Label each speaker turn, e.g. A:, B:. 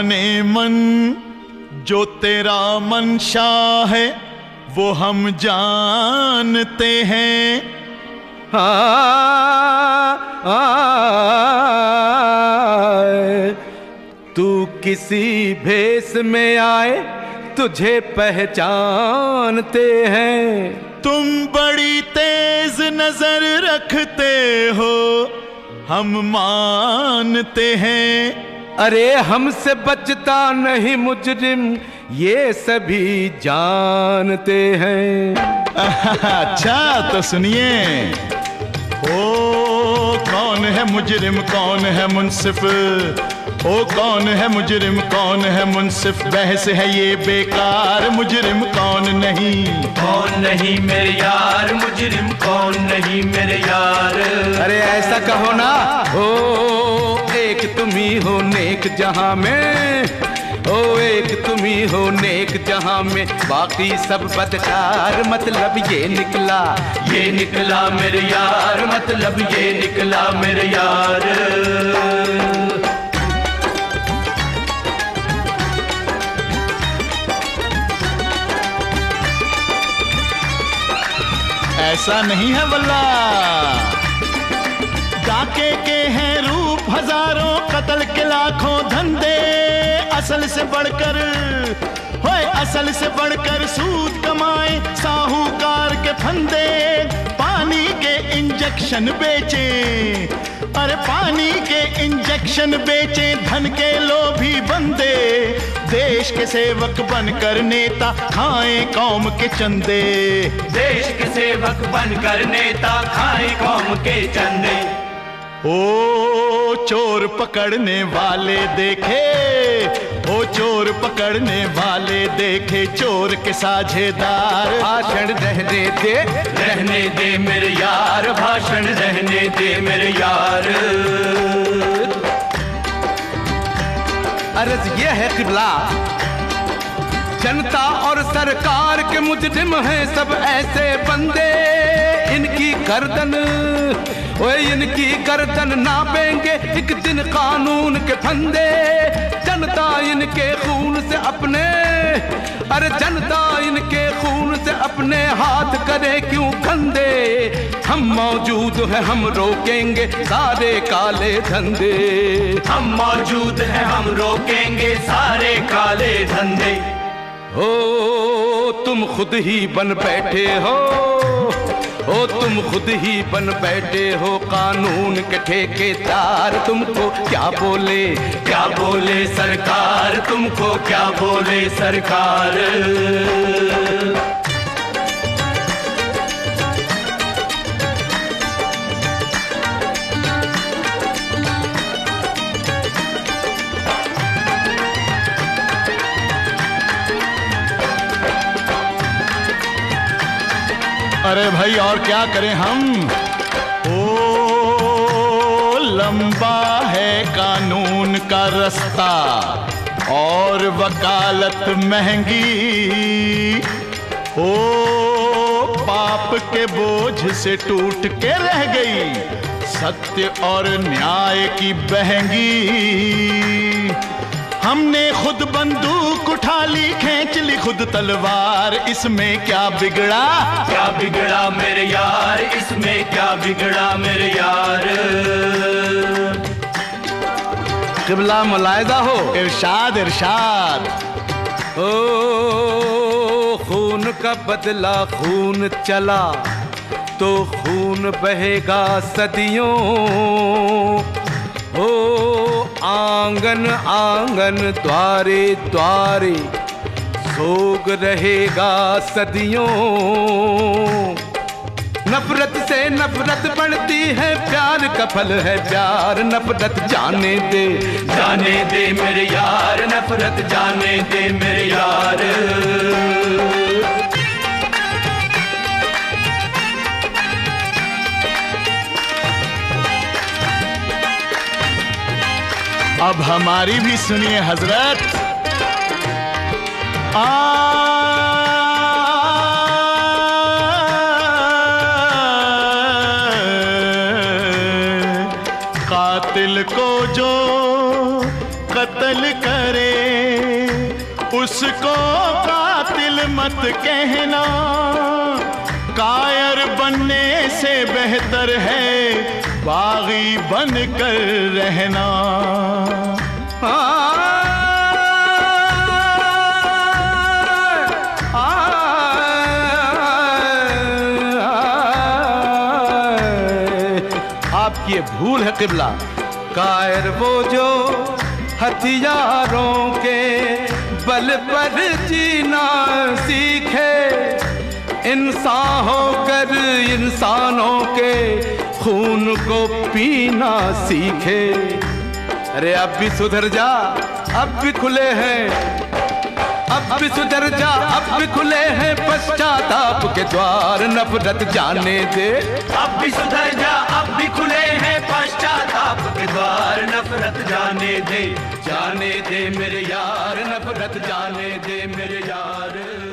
A: जाने मन जो तेरा मंशा है वो हम जानते हैं।
B: तू किसी भेष में आए तुझे पहचानते हैं।
A: तुम बड़ी तेज नजर रखते हो हम मानते हैं।
B: अरे हमसे बचता नहीं मुजरिम ये सभी जानते हैं।
A: अच्छा तो सुनिए। ओ कौन है मुजरिम कौन है मुंसिफ, ओ कौन है मुजरिम कौन है मुंसिफ, बहस है ये बेकार मुजरिम कौन नहीं।
C: कौन नहीं मेरे यार मुजरिम कौन नहीं मेरे यार।
B: अरे ऐसा कहो ना, ओ एक तुम ही हो नेक जहां में, ओ एक तुम ही हो नेक जहां में, बाकी सब बदकार मतलब ये निकला
C: मेरे यार, मतलब ये निकला मेरे यार।
A: ऐसा नहीं है वल्ला। डाके के हैं रूप हजारों, कत्ल के लाखों धंधे, असल से बढ़कर होए असल से बढ़कर सूद कमाए साहूकार के फंदे। पानी के इंजेक्शन बेचे, अरे पानी के इंजेक्शन बेचे धन के लोभी बंदे। देश के सेवक बनकर नेता खाएं कौम के चंदे,
C: देश के सेवक बनकर नेता खाएं कौम के चंदे।
A: ओ चोर पकड़ने वाले देखे, ओ चोर पकड़ने वाले देखे चोर के साझेदार।
B: भाषण रहने दे
C: मेरे यार, भाषण रहने दे मेरे यार।
B: अर्ज ये है किबला, जनता और सरकार के मुजरिम हैं सब ऐसे बंदे, इनकी गर्दन ओए इनकी गर्दन नापेंगे एक दिन कानून के फंदे। जनता इनके खून से अपने, अरे जनता इनके खून से अपने हाथ करे क्यों गंदे। हम मौजूद हैं हम रोकेंगे सारे काले धंधे,
C: हम मौजूद हैं हम रोकेंगे सारे काले धंधे।
B: ओ तुम खुद ही बन बैठे हो, ओ तुम खुद ही बन बैठे हो कानून के ठेकेदार। तुमको क्या बोले
C: सरकार, तुमको क्या बोले सरकार।
A: अरे भाई और क्या करें हम। ओ लंबा है कानून का रास्ता और वकालत महंगी। ओ पाप के बोझ से टूट के रह गई सत्य और न्याय की बहंगी। हमने खुद बंदूक उठा ली खींच ली खुद तलवार, इसमें क्या बिगड़ा
C: मेरे यार, इसमें क्या बिगड़ा मेरे यार।
B: किबला मुलायजा हो।
A: इरशाद इरशाद।
B: ओ खून का बदला खून चला तो खून बहेगा सदियों। ओ आंगन आंगन द्वारे द्वारे सोग रहेगा सदियों। नफरत से नफरत बढ़ती है प्यार का फल है प्यार। नफरत जाने दे
C: मेरे यार, नफरत जाने दे मेरे यार।
A: अब हमारी भी सुनिए हजरत। कातिल को जो कत्ल करे उसको कातिल मत कहना, कायर बनने से बेहतर है बागी बनकर रहना।
B: आपकी ये भूल है किबला। कायर वो जो हथियारों के बल पर जीना सीखे, इंसान होकर इंसानों के खून को पीना सीखे। अरे अब भी सुधर जा, अब भी खुले हैं, अब भी सुधर जा, अब भी खुले हैं पश्चाताप के द्वार, नफरत जाने दे।
C: अब भी सुधर जा, अब भी खुले हैं पश्चाताप के द्वार, नफरत जाने दे,
B: जाने दे मेरे यार, नफरत जाने दे मेरे यार।